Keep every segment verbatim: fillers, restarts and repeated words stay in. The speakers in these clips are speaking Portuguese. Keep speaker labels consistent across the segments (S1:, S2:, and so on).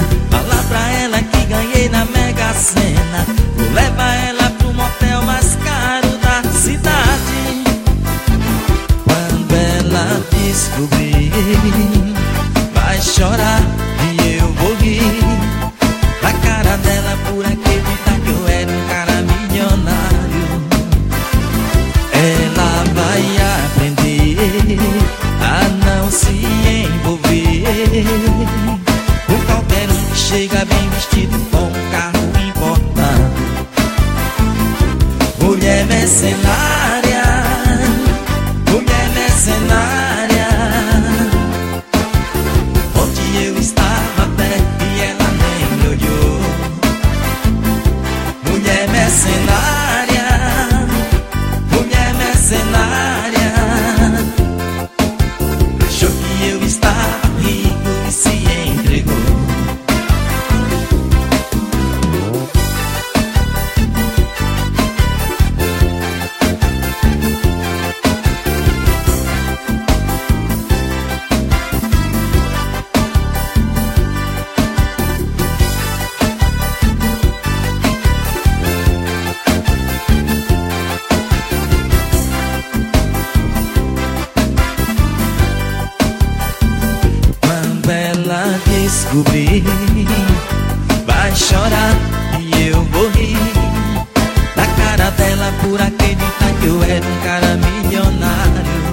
S1: Fala pra ela que ganhei na Mega Sena. Vou levar ela pro motel mais caro da cidade. Quando ela descobrir, vai chorar e eu vou rir da cara dela por acreditar que eu era um cara milionário. Ela vai aprender a não se envolver com qualquer um que chega bem vestido com um carro importado. Mulher mercenária, mulher mercenária, onde eu estava perto e ela nem me olhou. Mulher mercenária, mulher mercenária, achou que eu estava rico e se entregou. Descobrir, vai chorar e eu vou rir da cara dela por acreditar que eu era um cara milionário.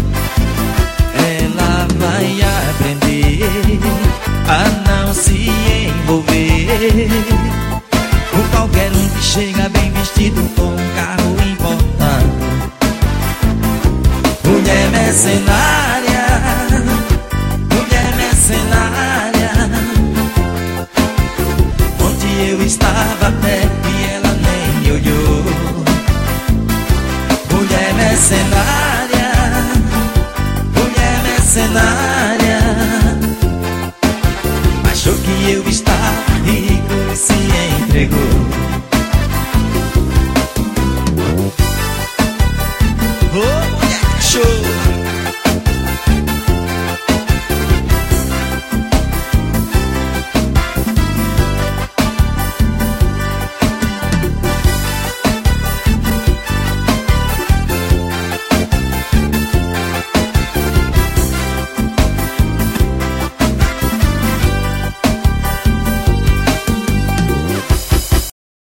S1: Ela vai aprender a não se envolver com qualquer um que chega bem vestido com um carro importado. Mulher mercenária, mulher mercenária, eu estava perto e ela nem me olhou. Mulher mercenária, mulher mercenária, achou que eu estava rico e se entregou. Oh, mulher cachorro.